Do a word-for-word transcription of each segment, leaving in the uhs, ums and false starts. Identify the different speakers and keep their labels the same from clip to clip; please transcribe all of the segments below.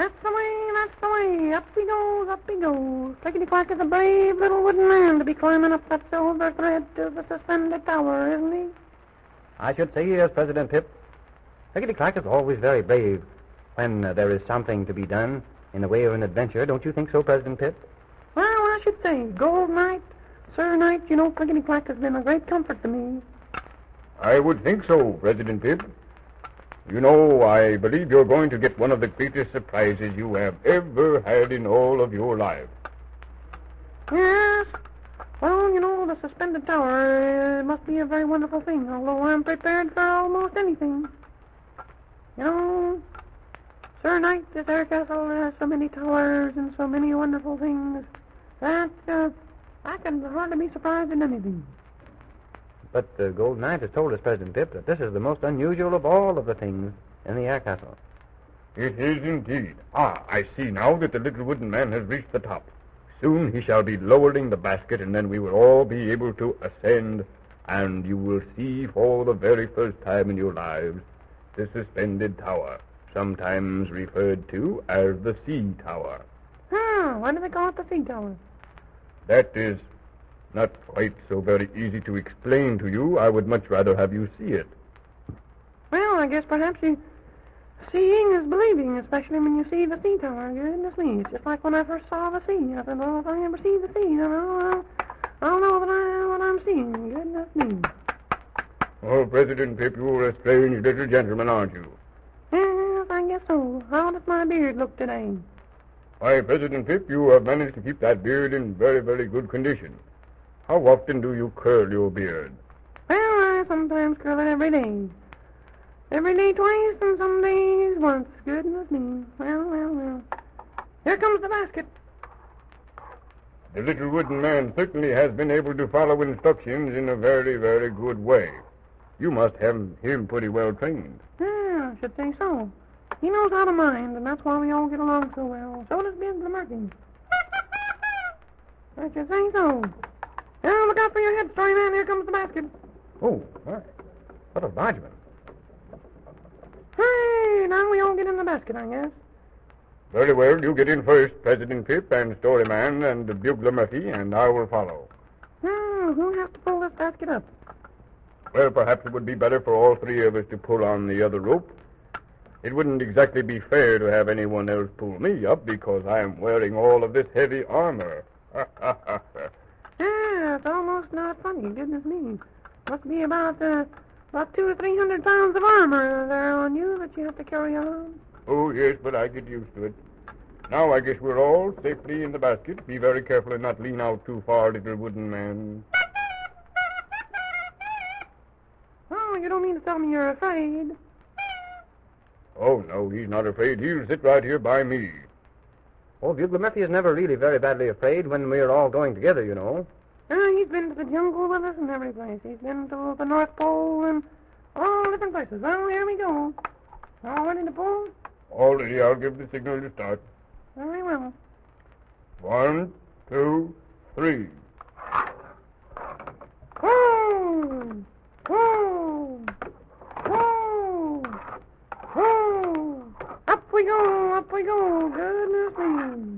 Speaker 1: That's the way, that's the way. Up he goes, up he goes. Clickety-clack is a brave little wooden man to be climbing up that silver thread to the suspended tower, isn't he?
Speaker 2: I should say he is, President Pip. Clickety-clack is always very brave when uh, there is something to be done in the way of an adventure. Don't you think so, President Pip?
Speaker 1: Well, I should say, Gold Knight, Sir Knight, you know, Clickety-clack has been a great comfort to me.
Speaker 3: I would think so, President Pip. You know, I believe you're going to get one of the greatest surprises you have ever had in all of your life.
Speaker 1: Yes. Well, you know, the suspended tower uh, must be a very wonderful thing, although I'm prepared for almost anything. You know, Sir Knight, this air castle has so many towers and so many wonderful things that uh, I can hardly be surprised at anything.
Speaker 2: But the Gold Knight has told us, President Pip, that this is the most unusual of all of the things in the air castle.
Speaker 3: It is indeed. Ah, I see now that the little wooden man has reached the top. Soon he shall be lowering the basket, and then we will all be able to ascend, and you will see for the very first time in your lives the suspended tower, sometimes referred to as the sea tower.
Speaker 1: Hmm, why do they call it the sea tower?
Speaker 3: That is not quite so very easy to explain to you. I would much rather have you see it.
Speaker 1: Well, I guess perhaps you... seeing is believing, especially when you see the sea tower. Goodness me, it's just like when I first saw the sea. I thought, well, if I ever see the sea, then I'll, I'll know that I, what I'm seeing. Goodness me.
Speaker 3: Oh, President Pip, you're a strange little gentleman, aren't you?
Speaker 1: Yes, I guess so. How does my beard look today?
Speaker 3: Why, President Pip, you have managed to keep that beard in very, very good condition. How often do you curl your beard?
Speaker 1: Well, I sometimes curl it every day. Every day twice and some days once. Goodness me. Well, well, well. Here comes the basket.
Speaker 3: The little wooden man certainly has been able to follow instructions in a very, very good way. You must have him pretty well trained.
Speaker 1: Yeah, I should say so. He knows how to mind, and that's why we all get along so well. So does Biz the Murphy. I should say so. Now, look out for your head, story man. Here comes the basket.
Speaker 2: Oh, my. What a large one.
Speaker 1: Hey, now we all get in the basket, I guess.
Speaker 3: Very well, you get in first, President Pip and Storyman and the Bugler Murphy, and I will follow.
Speaker 1: Now, who'll have to pull this basket up?
Speaker 3: Well, perhaps it would be better for all three of us to pull on the other rope. It wouldn't exactly be fair to have anyone else pull me up because I am wearing all of this heavy armor.
Speaker 1: Yeah, it's almost not funny. Goodness me. Must be about, uh, about two or three hundred pounds of armor there on you that you have to carry on.
Speaker 3: Oh, yes, but I get used to it. Now I guess we're all safely in the basket. Be very careful and not lean out too far, little wooden man.
Speaker 1: Oh, you don't mean to tell me you're afraid?
Speaker 3: Oh, no, he's not afraid. He'll sit right here by me.
Speaker 2: Oh, Bugler Murphy is never really very badly afraid when we're all going together, you know.
Speaker 1: Uh, he's been to the jungle with us and every place. He's been to the North Pole and all different places. Well, here we go. All ready to pull?
Speaker 3: All ready. I'll give the signal to start.
Speaker 1: Very well.
Speaker 3: One, two, three.
Speaker 1: Whoa! Whoa! Whoa! Whoa! Up we go, up we go. Goodness me.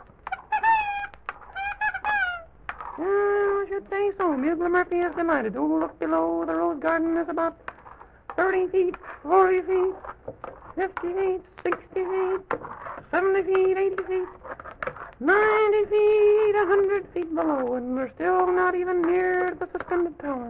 Speaker 1: Uh, I should say so. Bugler Murphy is delighted. Oh, look below. The rose garden is about thirty feet, forty feet, fifty feet, sixty feet, seventy feet, eighty feet, ninety feet, a hundred feet below, and we're still not even near the suspended tower.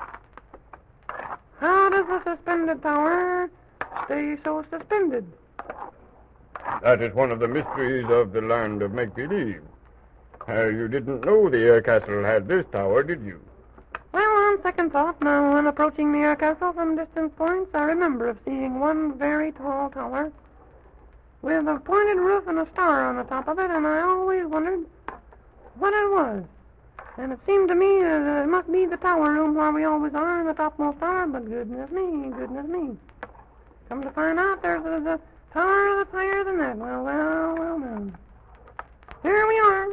Speaker 1: How does the suspended tower stay so suspended?
Speaker 3: That is one of the mysteries of the land of make-believe. Uh, you didn't know the air castle had this tower, did you?
Speaker 1: Well, on second thought, now when approaching the air castle from distant points, I remember of seeing one very tall tower with a pointed roof and a star on the top of it, and I always wondered what it was. And it seemed to me that it must be the tower room where we always are in the topmost tower, but goodness me, goodness me. Come to find out, there's a, a tower that's higher than that. Well, well, well, well. Here we are.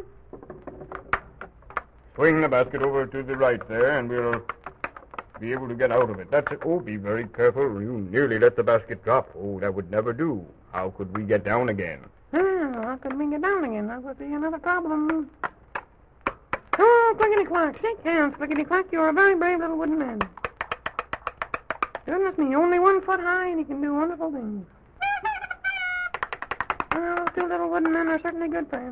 Speaker 3: Swing the basket over to the right there, and we'll be able to get out of it. That's it. Oh, be very careful. You nearly let the basket drop. Oh, that would never do. How could we get down again?
Speaker 1: Uh, Well, how could we get down again? That would be another problem. Oh, Clickety-Clack, shake hands, Clickety-Clack. You're a very brave little wooden man. Goodness me, only one foot high, and he can do wonderful things. Well, two little wooden men are certainly good friends.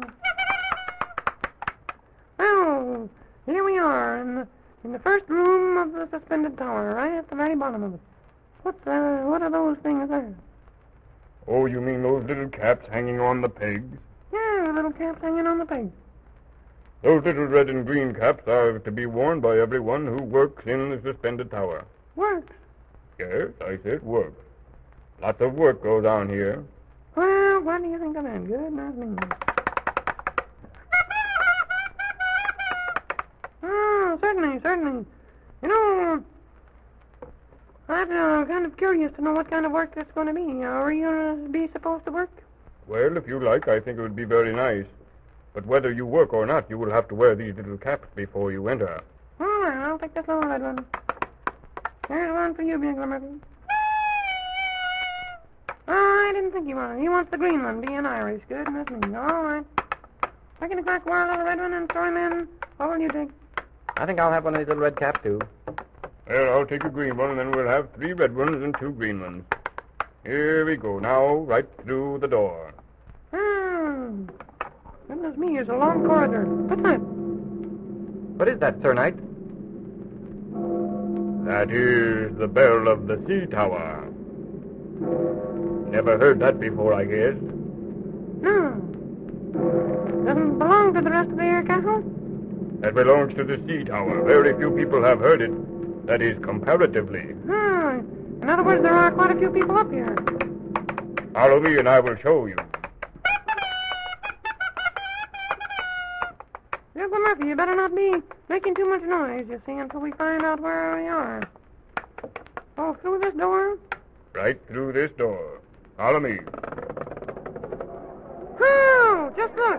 Speaker 1: Well, here we are in the, in the first room of the suspended tower, right at the very bottom of it. What's uh, what are those things there?
Speaker 3: Oh, you mean those little caps hanging on the pegs?
Speaker 1: Yeah, the little caps hanging on the pegs.
Speaker 3: Those little red and green caps are to be worn by everyone who works in the suspended tower.
Speaker 1: Works?
Speaker 3: Yes, I said works. Lots of work goes on here.
Speaker 1: Well, what do you think of that? Goodness me. Oh, certainly, certainly. You know, I'm uh, kind of curious to know what kind of work it's going to be. Uh, are you going to be supposed to work?
Speaker 3: Well, if you like, I think it would be very nice. But whether you work or not, you will have to wear these little caps before you enter.
Speaker 1: All right, I'll take this little red one. Here's one for you, Bugler Murphy. Oh, I didn't think he wanted. He wants the green one, being Irish. Goodness me. All right. Clickety-Clack, wear a little red one, and Storyman, what will you take?
Speaker 2: I think I'll have one of these little red caps, too.
Speaker 3: Well, I'll take a green one, and then we'll have three red ones and two green ones. Here we go. Now, right through the door.
Speaker 1: Hmm. Goodness me, it's a long corridor. What's that?
Speaker 2: What is that, Sir Knight?
Speaker 3: That is the bell of the sea tower. Never heard that before, I guess.
Speaker 1: No. Doesn't belong to the rest of the air castle?
Speaker 3: That belongs to the sea tower. Very few people have heard it. That is, comparatively.
Speaker 1: Hmm. In other words, there are quite a few people up here.
Speaker 3: Follow me and I will show you.
Speaker 1: Bugler Murphy, you better not be making too much noise, you see, until we find out where we are. Oh, through this door?
Speaker 3: Right through this door. Follow me.
Speaker 1: Oh, just look.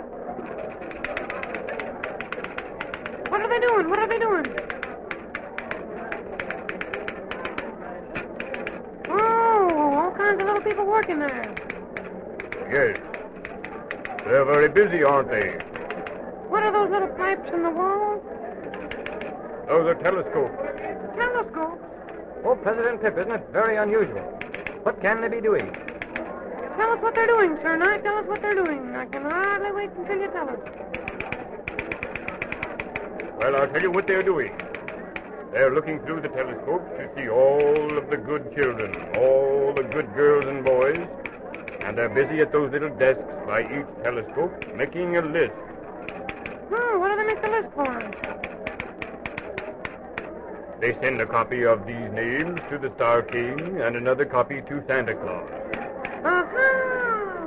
Speaker 1: What are they doing? What are they doing? Oh, all kinds of little people working there.
Speaker 3: Yes. They're very busy, aren't they?
Speaker 1: What are those little pipes in the wall?
Speaker 3: Those are telescopes.
Speaker 1: Telescopes?
Speaker 2: Oh, President Pip, isn't it very unusual? What can they be doing?
Speaker 1: Tell us what they're doing, Sir Knight. Tell us what they're doing. I can hardly wait until you tell us.
Speaker 3: Well, I'll tell you what they're doing. They're looking through the telescopes to see all of the good children, all the good girls and boys, and they're busy at those little desks by each telescope making a list.
Speaker 1: Oh, what do they make the list for?
Speaker 3: They send a copy of these names to the Star King and another copy to Santa Claus.
Speaker 1: Uh-huh.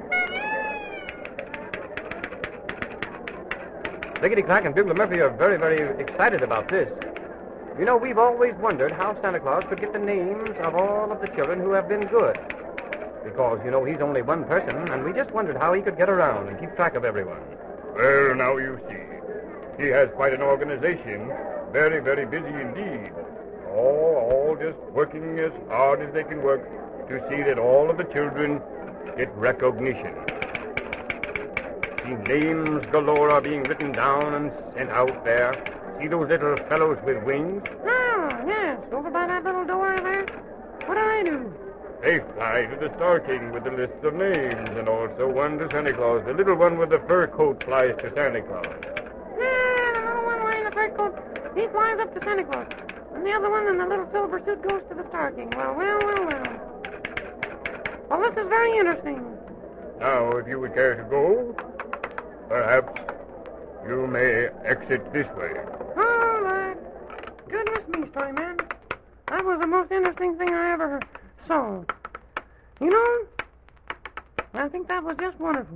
Speaker 2: Lickety-Clack and Bugler Murphy are very, very excited about this. You know, we've always wondered how Santa Claus could get the names of all of the children who have been good. Because, you know, he's only one person, and we just wondered how he could get around and keep track of everyone.
Speaker 3: Well, now you see. He has quite an organization. Very, very busy indeed. All, all just working as hard as they can work to see that all of the children get recognition. See, names galore are being written down and sent out there. See those little fellows with wings?
Speaker 1: Oh, yes, over by that little door there. What do they do?
Speaker 3: They fly to the Star King with the list of names, and also one to Santa Claus. The little one with the fur coat flies to Santa Claus.
Speaker 1: Yeah, the little one wearing the fur coat, he flies up to Santa Claus. And the other one in the little silver suit goes to the Star King. Well, well, well, well. Well, this is very interesting.
Speaker 3: Now, if you would care to go, perhaps you may exit this way.
Speaker 1: All right. Goodness me, Storyman. That was the most interesting thing I ever saw. You know, I think that was just wonderful.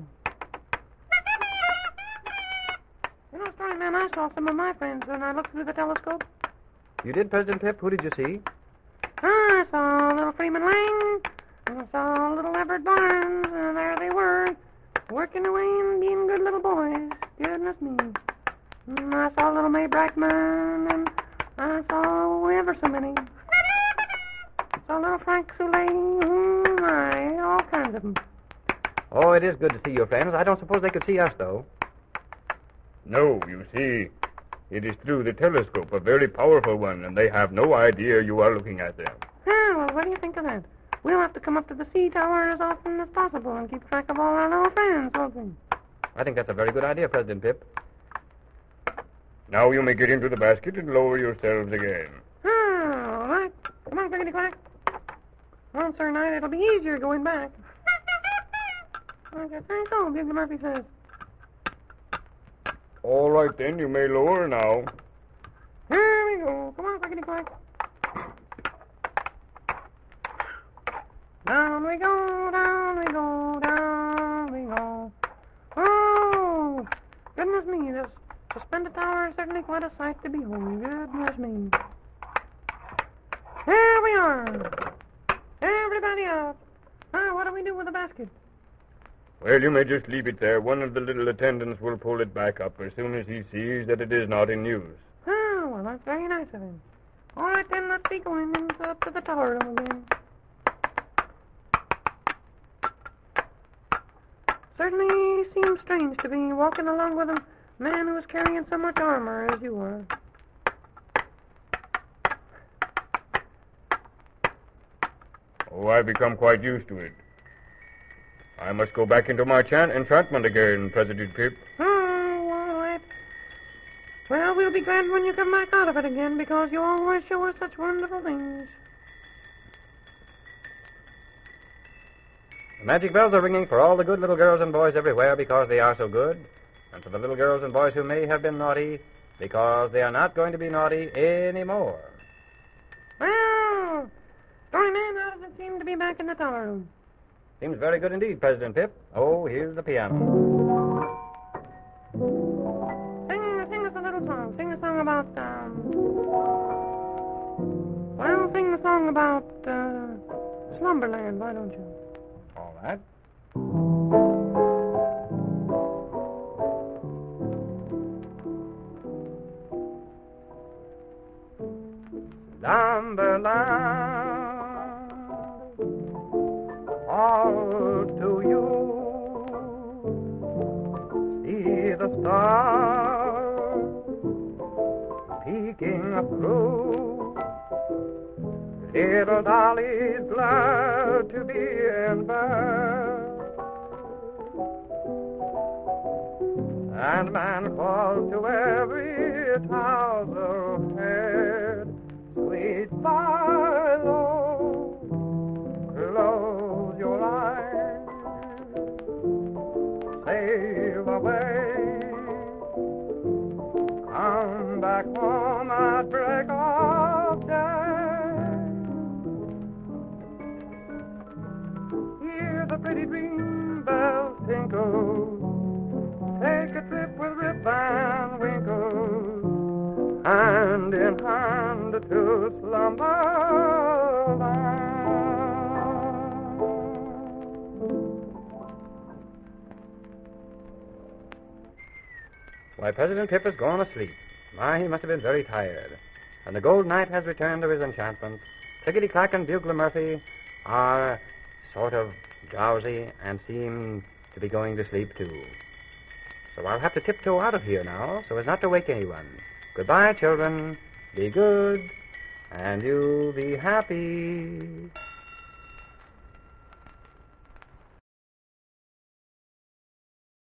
Speaker 1: You know, Storyman, I saw some of my friends when I looked through the telescope.
Speaker 2: You did, President Pip? Who did you see?
Speaker 1: I saw little Freeman Lang, and I saw little Everett Barnes, and there they were, working away and being good little boys. Goodness me. And I saw little May Brackman, and I saw ever so many. I saw little Frank Soule, oh my, all kinds of them.
Speaker 2: Oh, it is good to see your friends. I don't suppose they could see us, though.
Speaker 3: No, you see, it is through the telescope, a very powerful one, and they have no idea you are looking at them.
Speaker 1: Ah, well, what do you think of that? We'll have to come up to the sea tower as often as possible and keep track of all our little friends, won't we?
Speaker 2: I think that's a very good idea, President Pip.
Speaker 3: Now you may get into the basket and lower yourselves again.
Speaker 1: Ah, all right. Come on, Clickety Clack. Well, Sir Knight, it'll be easier going back. I guess so, Bugler Murphy says.
Speaker 3: All right, then, you may lower now.
Speaker 1: Here we go. Come on, Clickety Clack. Down we go, down we go, down we go. Oh, goodness me, this suspended tower is certainly quite a sight to behold. Goodness me. Here we are. Everybody out. Now, what do we do with the basket?
Speaker 3: Well, you may just leave it there. One of the little attendants will pull it back up as soon as he sees that it is not in use.
Speaker 1: Oh, well, that's very nice of him. All right, then, let's be going into, up to the tower room again. Certainly seems strange to be walking along with a man who is carrying so much armor as you are.
Speaker 3: Oh, I've become quite used to it. I must go back into my chan- enchantment again, President Pip.
Speaker 1: Oh, all right. Well, we'll be glad when you come back out of it again, because you always show us such wonderful things.
Speaker 2: The magic bells are ringing for all the good little girls and boys everywhere because they are so good, and for the little girls and boys who may have been naughty because they are not going to be naughty anymore.
Speaker 1: Well, Storyman, how does it seem to be back in the tower room?
Speaker 2: Seems very good indeed, President Pip. Oh, here's the piano.
Speaker 1: Sing, sing us a little song. Sing a song about, um... Well, sing a song about, uh, Slumberland, why don't you?
Speaker 2: All right. Slumberland, all to you. See the stars peeking through. Little Dolly's glad to be in bed, and man falls to every tousle head. Sweet Philo, close your eyes, sail away, come back home at break of day. Hear the pretty dream bells tinkle, take a trip with Rip Van Winkle, hand in hand to Slumberland. Why, President Pip has gone asleep. My, he must have been very tired. And the Gold Knight has returned to his enchantment. Clickety Clack and Bugler Murphy are sort of drowsy and seem to be going to sleep, too. So I'll have to tiptoe out of here now so as not to wake anyone. Goodbye, children. Be good, and you'll be happy.